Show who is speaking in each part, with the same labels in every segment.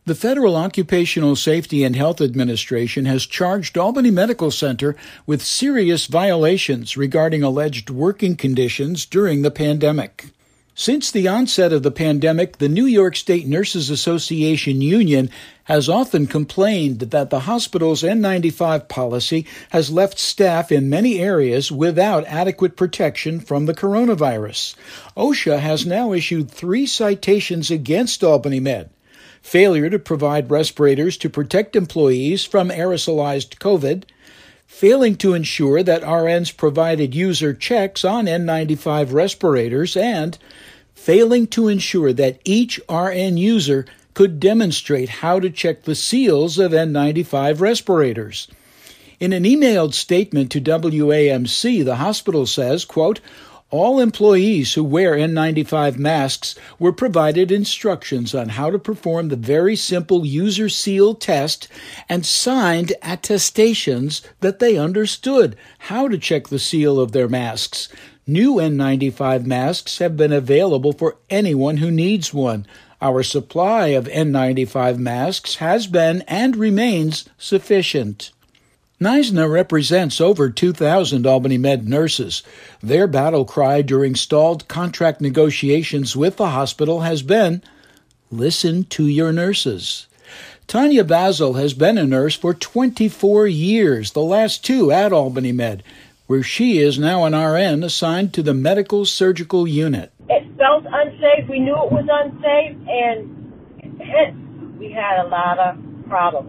Speaker 1: The Federal Occupational Safety and Health Administration has charged Albany Medical Center with serious violations regarding alleged working conditions during the pandemic. Since the onset of the pandemic, the New York State Nurses Association Union has often complained that the hospital's N95 policy has left staff in many areas without adequate protection from the coronavirus. OSHA has now issued 3 citations against Albany Med: failure to provide respirators to protect employees from aerosolized COVID, failing to ensure that RNs provided user checks on N95 respirators, and failing to ensure that each RN user could demonstrate how to check the seals of N95 respirators. In an emailed statement to WAMC, the hospital says, quote, "All employees who wear N95 masks were provided instructions on how to perform the very simple user seal test and signed attestations that they understood how to check the seal of their masks. New N95 masks have been available for anyone who needs one. Our supply of N95 masks has been and remains sufficient." NYSNA represents over 2,000 Albany Med nurses. Their battle cry during stalled contract negotiations with the hospital has been, "Listen to your nurses." Tanya Basil has been a nurse for 24 years, the last 2 at Albany Med, where she is now an RN assigned to the medical surgical unit.
Speaker 2: It felt unsafe. We knew it was unsafe, and hence we had a lot of problems.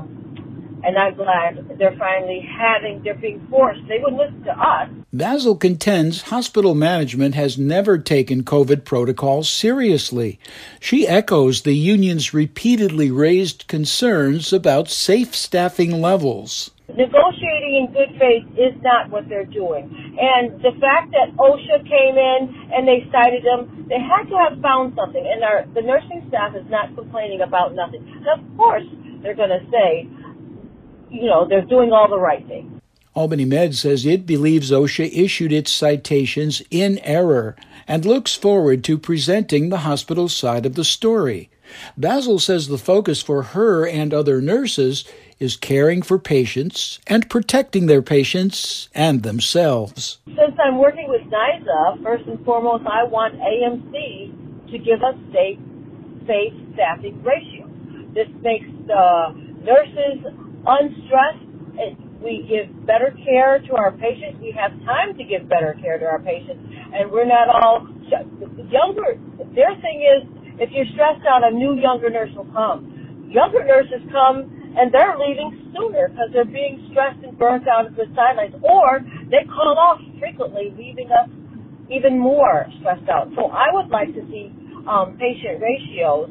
Speaker 2: And I'm glad they're being forced. They wouldn't listen to us.
Speaker 1: Basil contends hospital management has never taken COVID protocols seriously. She echoes the union's repeatedly raised concerns about safe staffing levels.
Speaker 2: Negotiating in good faith is not what they're doing. And the fact that OSHA came in and they cited them, they had to have found something. And the nursing staff is not complaining about nothing. Now, of course, they're going to say, they're doing all the right things.
Speaker 1: Albany Med says it believes OSHA issued its citations in error and looks forward to presenting the hospital's side of the story. Basil says the focus for her and other nurses is caring for patients and protecting their patients and themselves.
Speaker 2: Since I'm working with NYSA, first and foremost, I want AMC to give us safe staffing ratios. This makes the nurses unstressed. We give better care to our patients. We have time to give better care to our patients, and we're not all younger. Their thing is, if you're stressed out, a new younger nurse will come. Younger nurses come, and they're leaving sooner because they're being stressed and burnt out at the sidelines, or they call off frequently, leaving us even more stressed out. So I would like to see patient ratios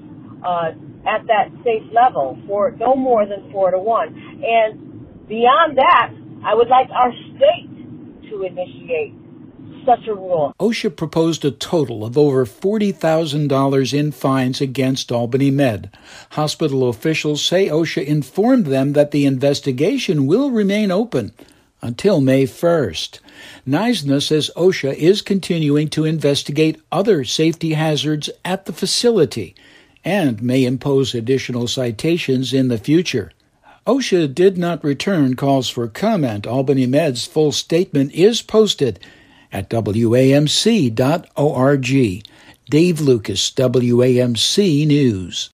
Speaker 2: at that safe level for no more than 4-to-1. And beyond that, I would like our state to initiate such a rule.
Speaker 1: OSHA proposed a total of over $40,000 in fines against Albany Med. Hospital officials say OSHA informed them that the investigation will remain open until May 1st. NYSNA says OSHA is continuing to investigate other safety hazards at the facility and may impose additional citations in the future. OSHA did not return calls for comment. Albany Med's full statement is posted at WAMC.org. Dave Lucas, WAMC News.